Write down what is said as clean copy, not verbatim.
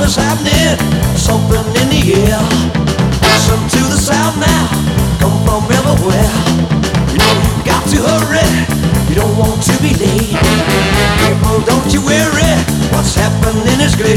is happening, something in the air. Listen to the sound now, come from everywhere. You know you got to hurry, you don't want to be late. People, don't you worry, what's happening is great.